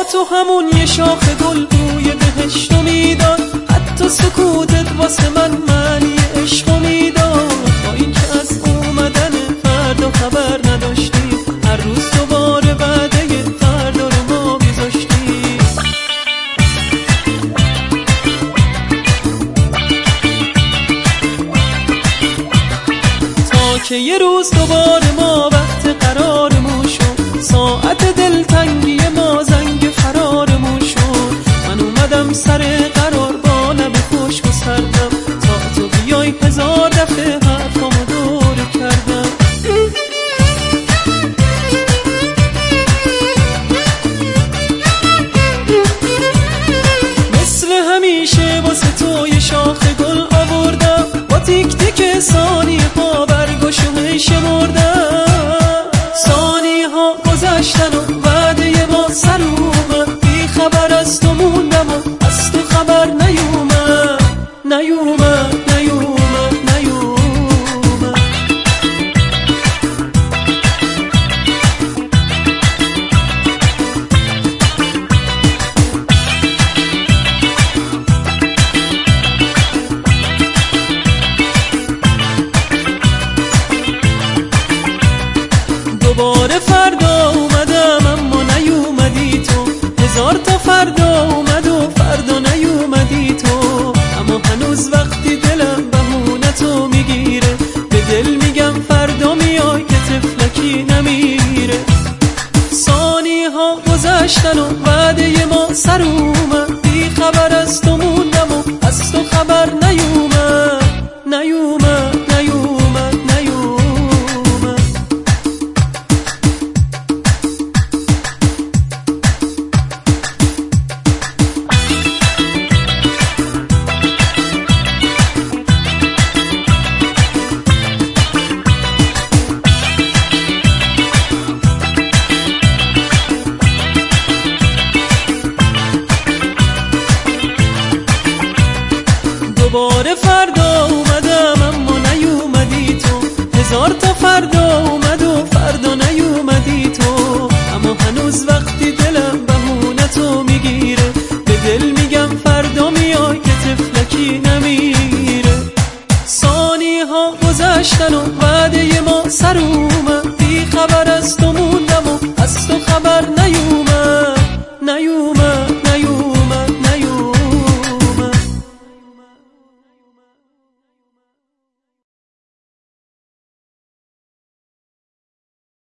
تو همون یه شاخ گل بوی بهشتو میداد، حتی سکوتت واسه من معنی عشقو میداد. با این که از اومدن فردا خبر نداشتی، هر روز دوباره وعده فردا رو ما میذاشتی. تا که یه روز دوباره ما وقت قرارمون شد، ساعت دلتنگی ما زنگ فرارمون شد. من اومدم سر قرار با لب خشک و سردم، تا تو بیای هزار دفعه حرفامو دور کردم. مثل همیشه واسه تو یه شاخ گل آوردم، با تیک تیک ثانیه ها برگشو شمردم. ثانیه ها گذشتن و وعده ما سر اومد، بی خبر از تو موندم و از تو خبر نیومد نیومد نیومد نیومد. دوباره فردا اومدم اما نیومدی تو، هزار تا فردا اومد و فردا نیومدی تو. اما هنوز وقتی دلم بهونتو میگیره، به دل میگم فردا میای که طفلکی نمیره. ثانیه ها گذشتن و وعده ما سر اومد، بی خبر از تو موندم و از تو خبر